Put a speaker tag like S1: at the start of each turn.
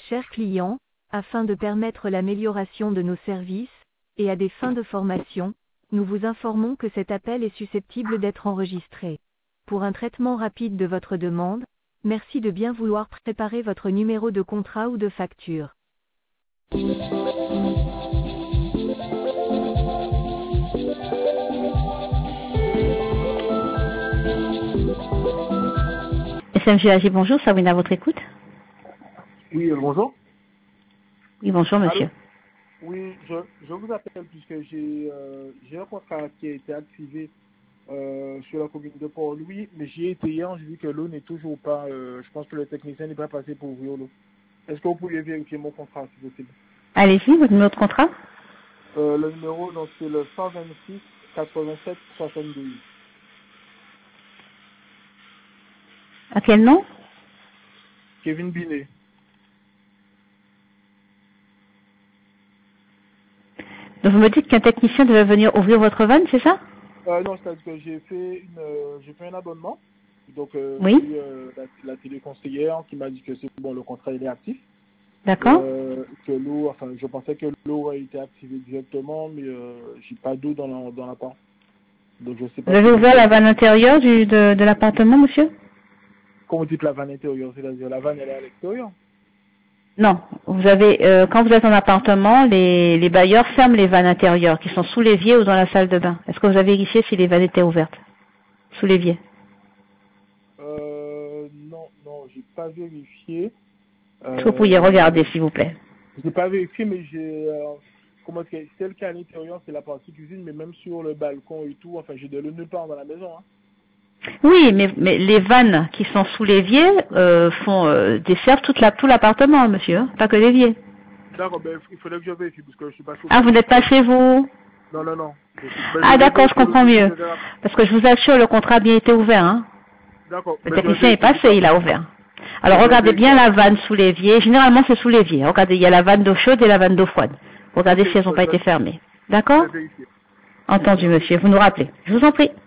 S1: Chers clients, afin de permettre l'amélioration de nos services, et à des fins de formation, nous vous informons que cet appel est susceptible d'être enregistré. Pour un traitement rapide de votre demande, merci de bien vouloir préparer votre numéro de contrat ou de facture.
S2: SMGAG, bonjour, Sabrina, à votre écoute.
S3: Oui, bonjour.
S2: Oui, bonjour, monsieur.
S3: Allô? Oui, je vous appelle puisque j'ai un contrat qui a été activé sur la commune de Port-Louis, mais j'y ai été hier, j'ai vu que l'eau n'est toujours pas, je pense que le technicien n'est pas passé pour ouvrir l'eau. Est-ce que vous pourriez vérifier mon contrat, si possible?
S2: Allez-y, votre numéro de contrat.
S3: Le numéro, donc c'est le 126 87 72.
S2: À quel nom?
S3: Kevin Binet.
S2: Donc vous me dites qu'un technicien devait venir ouvrir votre vanne, c'est ça?
S3: Non, c'est-à-dire que j'ai fait un abonnement. Donc,
S2: Oui.
S3: j'ai eu la téléconseillère qui m'a dit que c'est bon, le contrat il est actif.
S2: D'accord.
S3: Que l'eau, enfin, je pensais que l'eau a été activée directement, mais j'ai pas d'eau dans l'appart. Donc, je sais pas.
S2: Vous avez ouvert la vanne intérieure de l'appartement, monsieur?
S3: Quand vous dites la vanne intérieure, c'est-à-dire la vanne elle est à l'extérieur?
S2: Non. Vous avez, quand vous êtes en appartement, les bailleurs ferment les vannes intérieures qui sont sous l'évier ou dans la salle de bain. Est-ce que vous avez vérifié si les vannes étaient ouvertes sous l'évier?
S3: Non, j'ai pas vérifié.
S2: Est-ce que vous pourriez regarder, s'il vous plaît?
S3: J'ai pas vérifié, mais comment est-ce que celle qui est à l'intérieur, c'est la partie cuisine, mais même sur le balcon et tout, enfin, j'ai de l'eau nulle part dans la maison, hein.
S2: Oui, mais les vannes qui sont sous l'évier desservent tout l'appartement, monsieur, hein, pas que l'évier.
S3: D'accord, ben, il faudrait que je vérifie, parce que je suis pas sûr.
S2: Ah, vous n'êtes pas chez vous?
S3: Non.
S2: Ah, d'accord, je comprends mieux. Parce que je vous assure, le contrat a bien été ouvert, hein.
S3: D'accord.
S2: Le technicien est passé, il a ouvert. Alors, regardez bien la vanne sous l'évier. Généralement, c'est sous l'évier. Regardez, il y a la vanne d'eau chaude et la vanne d'eau froide. Regardez si elles n'ont pas été fermées. D'accord? Entendu, monsieur. Vous nous rappelez. Je vous en prie.